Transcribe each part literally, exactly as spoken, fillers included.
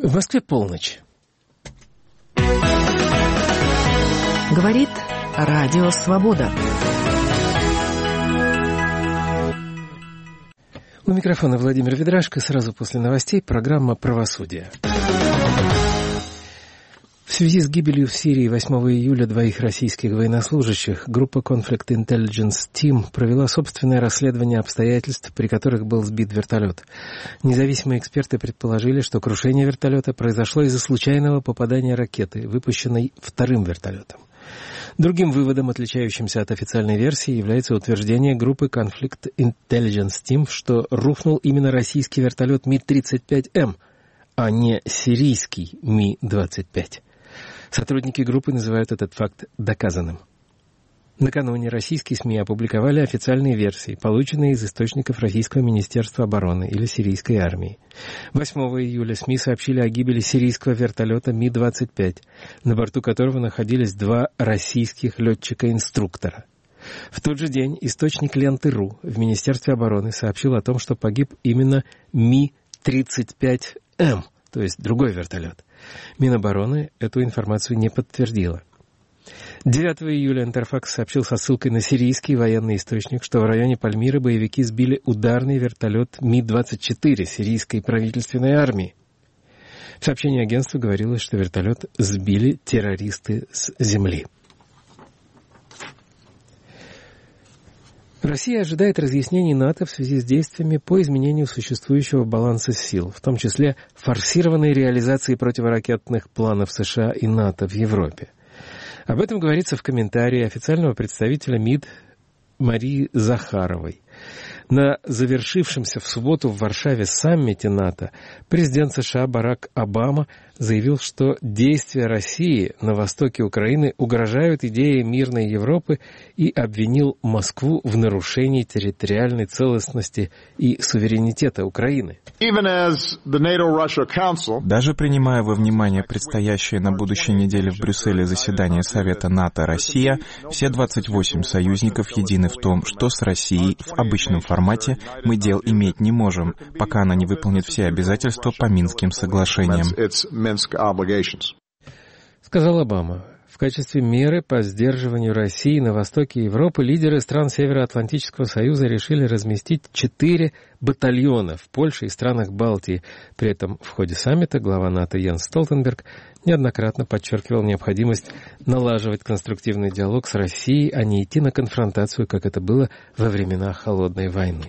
В Москве полночь. Говорит Радио Свобода. У микрофона Владимир Ведрашко. Сразу после новостей программа «Правосудие». В связи с гибелью в Сирии восьмого июля двоих российских военнослужащих группа Conflict Intelligence Team провела собственное расследование обстоятельств, при которых был сбит вертолет. Независимые эксперты предположили, что крушение вертолета произошло из-за случайного попадания ракеты, выпущенной вторым вертолетом. Другим выводом, отличающимся от официальной версии, является утверждение группы Conflict Intelligence Team, что рухнул именно российский вертолет Ми тридцать пять Эм, а не сирийский Ми двадцать пять. Сотрудники группы называют этот факт доказанным. Накануне российские СМИ опубликовали официальные версии, полученные из источников Российского Министерства обороны или сирийской армии. восьмого июля СМИ сообщили о гибели сирийского вертолета Ми двадцать пять, на борту которого находились два российских летчика-инструктора. В тот же день источник Ленты.ру в Министерстве обороны сообщил о том, что погиб именно Ми тридцать пять Эм, то есть другой вертолет. Минобороны эту информацию не подтвердила. девятого июля Интерфакс сообщил со ссылкой на сирийский военный источник, что в районе Пальмиры боевики сбили ударный вертолет Ми двадцать четыре сирийской правительственной армии. В сообщении агентства говорилось, что вертолет сбили террористы с земли. Россия ожидает разъяснений НАТО в связи с действиями по изменению существующего баланса сил, в том числе форсированной реализации противоракетных планов США и НАТО в Европе. Об этом говорится в комментарии официального представителя МИД Марии Захаровой. На завершившемся в субботу в Варшаве саммите НАТО президент США Барак Обама заявил, что действия России на востоке Украины угрожают идее мирной Европы и обвинил Москву в нарушении территориальной целостности и суверенитета Украины. Даже принимая во внимание предстоящее на будущей неделе в Брюсселе заседание Совета НАТО-Россия, все двадцать восемь союзников едины в том, что с Россией в обычном формате мы дел иметь не можем, пока она не выполнит все обязательства по Минским соглашениям. Сказал Обама. В качестве меры по сдерживанию России на востоке Европы лидеры стран Североатлантического союза решили разместить четыре батальона в Польше и странах Балтии. При этом в ходе саммита глава НАТО Йенс Столтенберг неоднократно подчеркивал необходимость налаживать конструктивный диалог с Россией, а не идти на конфронтацию, как это было во времена Холодной войны.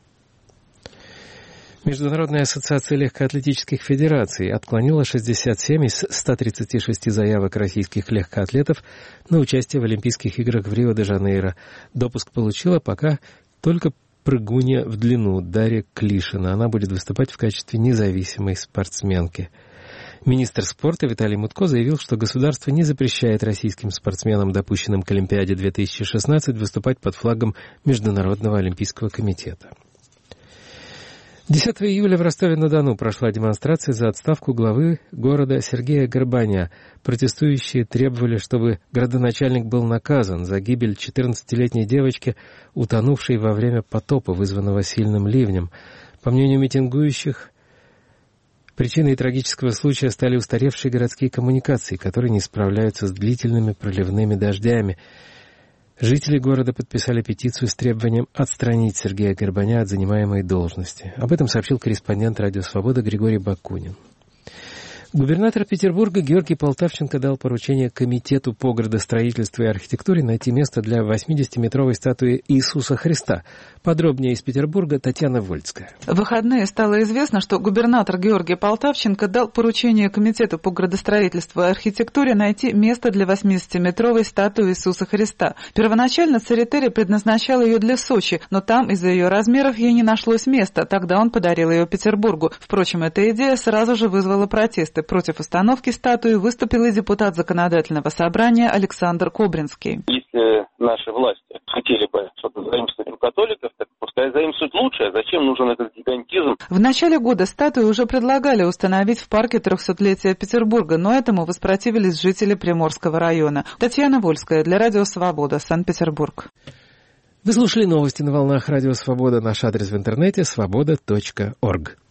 Международная ассоциация легкоатлетических федераций отклонила шестьдесят семь из ста тридцати шести заявок российских легкоатлетов на участие в Олимпийских играх в Рио-де-Жанейро. Допуск получила пока только прыгунья в длину Дарья Клишина. Она будет выступать в качестве независимой спортсменки. Министр спорта Виталий Мутко заявил, что государство не запрещает российским спортсменам, допущенным к Олимпиаде две тысячи шестнадцать, выступать под флагом Международного олимпийского комитета. десятого июля в Ростове-на-Дону прошла демонстрация за отставку главы города Сергея Горбаня. Протестующие требовали, чтобы градоначальник был наказан за гибель четырнадцатилетней девочки, утонувшей во время потопа, вызванного сильным ливнем. По мнению митингующих, причиной трагического случая стали устаревшие городские коммуникации, которые не справляются с длительными проливными дождями. Жители города подписали петицию с требованием отстранить Сергея Горбаня от занимаемой должности. Об этом сообщил корреспондент «Радио Свобода» Григорий Бакунин. Губернатор Петербурга Георгий Полтавченко дал поручение Комитету по градостроительству и архитектуре найти место для восьмидесятиметровой статуи Иисуса Христа. Подробнее из Петербурга Татьяна Вольская. В выходные стало известно, что губернатор Георгий Полтавченко дал поручение Комитету по градостроительству и архитектуре найти место для восьмидесятиметровой статуи Иисуса Христа. Первоначально Церетели предназначал ее для Сочи, но там из-за ее размеров ей не нашлось места. Тогда он подарил ее Петербургу. Впрочем, эта идея сразу же вызвала протесты. Против установки статуи выступил и депутат Законодательного собрания Александр Кобринский. Если наши власти хотели бы что-то заимствовать у католиков, так пускай заимствуют лучше. А зачем нужен этот гигантизм? В начале года статую уже предлагали установить в парке трехсотлетия Петербурга, но этому воспротивились жители Приморского района. Татьяна Вольская для Радио Свобода, Санкт-Петербург. Вы слушали новости на волнах Радио Свобода. Наш адрес в интернете свобода точка орг.